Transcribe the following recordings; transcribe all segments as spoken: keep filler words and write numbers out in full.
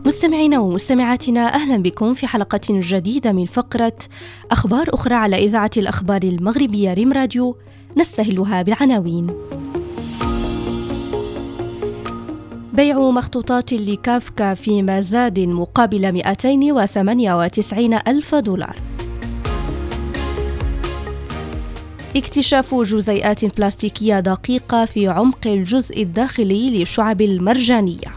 مستمعينا ومستمعاتنا، أهلا بكم في حلقة جديدة من فقرة أخبار أخرى على إذاعة الأخبار المغربية ريم راديو، نستهلها بالعناوين. بيع مخطوطات لكافكا في مزاد مقابل مئتين وثمانية وتسعين ألف دولار. اكتشاف جزيئات بلاستيكية دقيقة في عمق الجزء الداخلي للشعب المرجانية.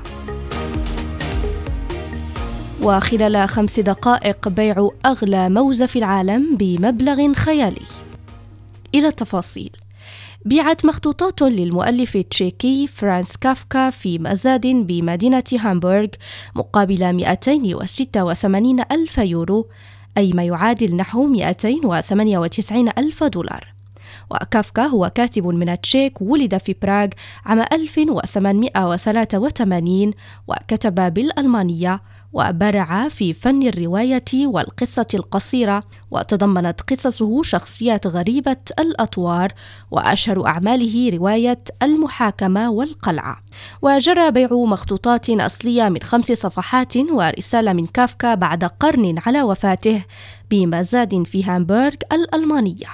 وخلال خمس دقائق بيع أغلى موزة في العالم بمبلغ خيالي. إلى التفاصيل. بيعت مخطوطات للمؤلف التشيكي فرانز كافكا في مزاد بمدينة هامبورغ مقابل مئتين وستة وثمانين ألف يورو، أي ما يعادل نحو مئتين وثمانية وتسعين ألف دولار. وكافكا هو كاتب من التشيك، ولد في براغ عام ألف وثمانمئة وثلاثة وثمانين وكتب بالألمانية، وبرع في فن الرواية والقصة القصيرة، وتضمنت قصصه شخصيات غريبة الأطوار، وأشهر أعماله رواية المحاكمة والقلعة. وجرى بيع مخطوطات أصلية من خمس صفحات ورسالة من كافكا بعد قرن على وفاته بمزاد في هامبورغ الألمانية.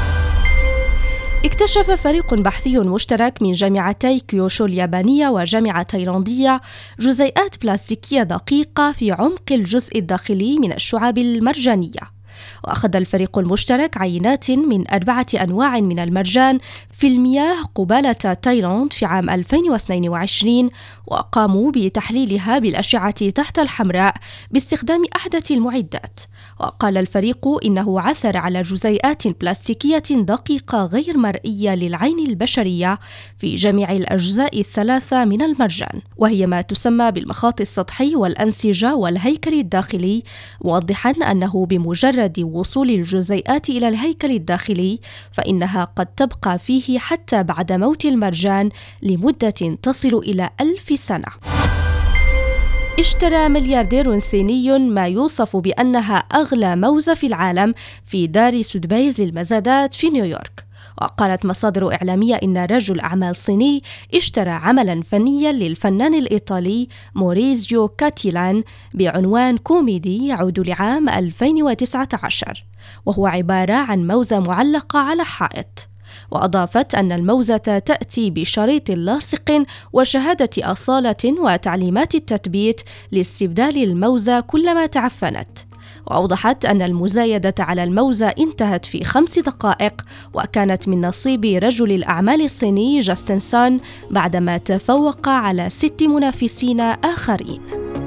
اكتشف فريق بحثي مشترك من جامعتي كيوشو اليابانية وجامعة تايلاندية جزيئات بلاستيكية دقيقة في عمق الجزء الداخلي من الشعاب المرجانية. وأخذ الفريق المشترك عينات من أربعة أنواع من المرجان في المياه قبالة تايلاند في عام ألفين واثنين وعشرين، وقاموا بتحليلها بالأشعة تحت الحمراء باستخدام أحدث المعدات. وقال الفريق إنه عثر على جزيئات بلاستيكية دقيقة غير مرئية للعين البشرية في جميع الأجزاء الثلاثة من المرجان، وهي ما تسمى بالمخاط السطحي والأنسجة والهيكل الداخلي، موضحا أنه بمجرد وصول الجزيئات إلى الهيكل الداخلي فإنها قد تبقى فيه حتى بعد موت المرجان لمدة تصل إلى ألف سنة. اشترى ملياردير صيني ما يوصف بأنها أغلى موزة في العالم في دار سودبيز للمزادات في نيويورك. وقالت مصادر إعلامية إن رجل أعمال صيني اشترى عملاً فنياً للفنان الإيطالي موريزيو كاتيلان بعنوان كوميدي يعود لعام ألفين وتسعة عشر، وهو عبارة عن موزة معلقة على حائط. وأضافت أن الموزة تأتي بشريط لاصق وشهادة أصالة وتعليمات التثبيت لاستبدال الموزة كلما تعفنت. وأوضحت أن المزايدة على الموزة انتهت في خمس دقائق، وكانت من نصيب رجل الأعمال الصيني جاستن سان بعدما تفوق على ست منافسين آخرين.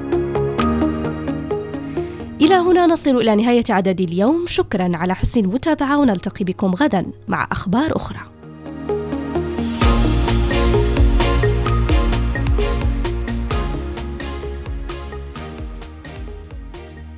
إلى هنا نصل إلى نهاية عدد اليوم. شكرا على حسن المتابعة، ونلتقي بكم غدا مع أخبار أخرى.